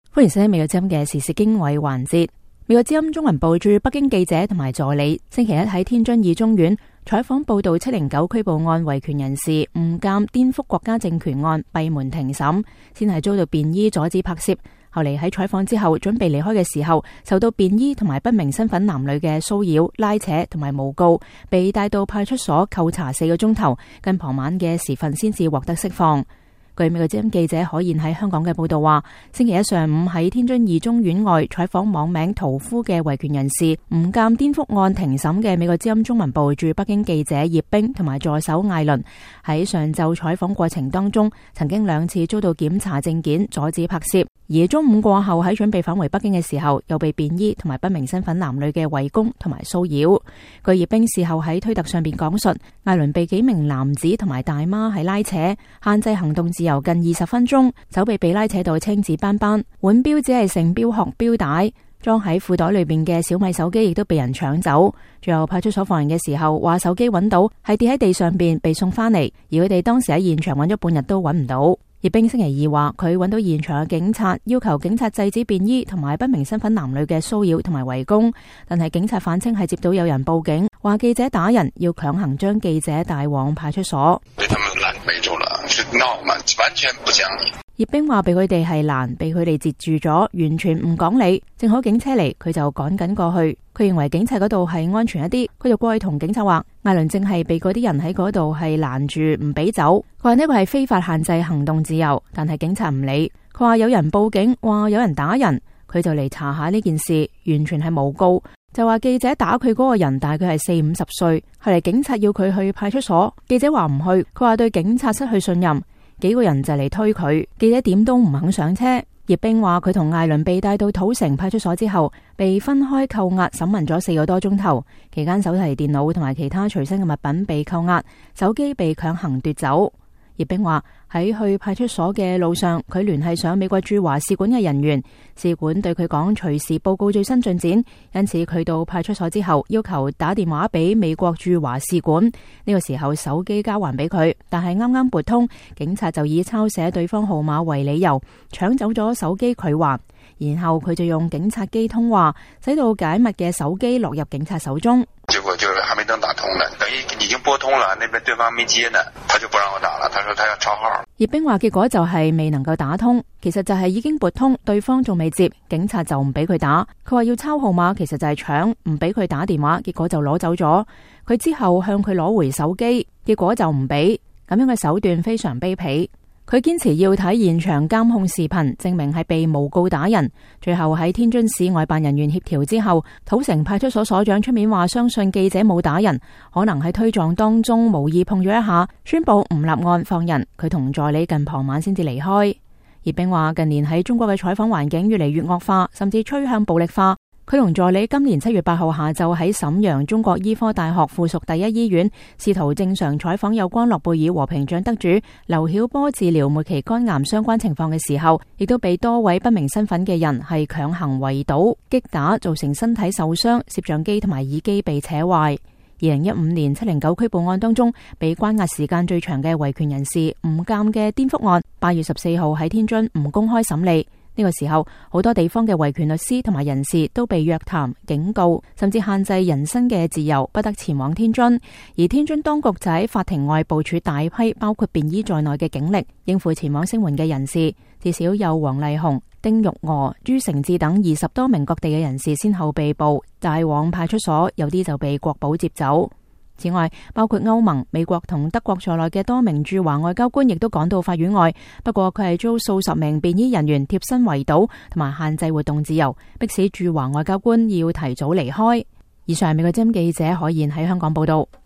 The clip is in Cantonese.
歡迎收聽美國之音嘅時事經緯環節。美國之音中文部駐北京記者同埋助理星期一喺天津二中院採訪報道709拘捕案維權人士誤監顛覆國家政權案閉門庭審，先係遭到便衣阻止拍攝，後嚟喺採訪之後準備離開嘅時候，受到便衣同埋不明身份男女嘅騷擾、拉扯同埋誣告，被帶到派出所扣查4個鐘頭，近傍晚嘅時分先至獲得釋放。據美國之音記者可燕喺香港嘅報道話，星期一上午喺天津二中院外採訪網名屠夫嘅維權人士誤監顛覆案庭審嘅美國之音中文部駐北京記者葉冰同埋助手艾倫，喺上晝採訪過程當中，曾經2次遭到檢查證件，阻止拍攝。而中午過後喺準備返回北京嘅時候，又被便衣同埋不明身份男女嘅圍攻同埋騷擾。據葉冰事後喺推特上邊講述，艾倫被幾名男子同埋大媽係拉扯，限制行動自由近20分鐘，手臂被拉扯到青紫斑斑，腕錶只係剩錶殼錶帶，裝喺褲袋裏邊嘅小米手機亦都被人搶走。最後派出所放人嘅時候話手機揾到，係跌喺地上邊被送翻嚟，而佢哋當時喺現場揾咗半日都揾唔到。葉冰星期二話佢揾到現場嘅警察，要求警察制止便衣同埋不明身份男女嘅騷擾同埋圍攻，但係警察反稱係接到有人報警，話記者打人，要強行將記者帶往派出所。 被他們攔圍住了，是鬧嘛，完全不講理。 葉冰話被佢哋係攔，被佢哋截住咗，完全唔講理。正好警車嚟，佢就趕緊過去。佢認為警察嗰度係安全一啲，佢就過去同警察話，艾倫正係被嗰啲人喺嗰度係攔住唔俾走。佢話呢個係非法限制行動自由，但係警察唔理。佢話有人報警，話有人打人，佢就嚟查下呢件事，完全係誣告。就話記者打佢嗰個人大概係40-50歲，後嚟警察要佢去派出所，記者話唔去，佢話對警察失去信任。幾個人就嚟推佢，記者點都唔肯上車。葉冰話佢同艾倫被帶到土城派出所之後，被分開扣押審問咗4個多鐘頭，期間手提電腦同埋其他隨身嘅物品被扣押，手機被強行奪走。葉冰話喺去派出所嘅路上，佢聯繫上美國駐華使館嘅人員，使館對佢講隨時報告最新進展，因此佢到派出所之後要求打電話俾美國駐華使館。呢個時候手機交還俾佢，但係啱啱撥通，警察就以抄寫對方號碼為理由搶走咗手機佢還，然後佢就用警察機通話，使到解密嘅手機落入警察手中。 結果就是還沒等打通呢，等於已經撥通了，那邊對方沒接呢，他就不讓我打了，他說他要抄號。 葉冰話結果就係未能夠打通，其實就係已經撥通，對方仲未接，警察就唔俾佢打。佢話要抄號碼，其實就係搶，唔俾佢打電話，結果就攞走咗。佢之後向佢攞回手機，結果就唔俾。咁樣嘅手段非常卑鄙。佢堅持要睇現場監控視頻，證明係被誣告打人。最後喺天津市外辦人員協調之後，土城派出所所長出面話相信記者冇打人，可能喺推撞當中無意碰咗一下，宣布唔立案放人。佢同助理近傍晚先至離開。葉冰話近年喺中國嘅採訪環境越嚟越惡化，甚至趨向暴力化。佢同助理今年7月8號下晝喺瀋陽中國醫科大學附屬第一醫院，試圖正常採訪有關諾貝爾和平獎得主劉曉波治療末期肝癌相關情況嘅時候，亦都被多位不明身份嘅人係強行圍堵、擊打，造成身體受傷，攝像機同埋耳機被扯壞。2015年709拘捕案當中，被關押時間最長嘅維權人士誤監嘅顛覆案，8月14號喺天津唔公開審理。呢個時候，好多地方嘅維權律師同埋人士都被約談、警告，甚至限制人身嘅自由，不得前往天津。而天津當局就喺法庭外部署大批包括便衣在內嘅警力，應付前往聲援嘅人士。至少有王麗紅、丁玉娥、朱成志等20多名各地嘅人士先後被捕，帶往派出所，有啲就被國保接走。此外，包括歐盟、美國同德國在內嘅多名駐華外交官亦都趕到法院外，不過佢係遭數十名便衣人員貼身圍堵同埋限制活動自由，迫使駐華外交官要提早離開。以上係美國之音記者可燕喺香港報道。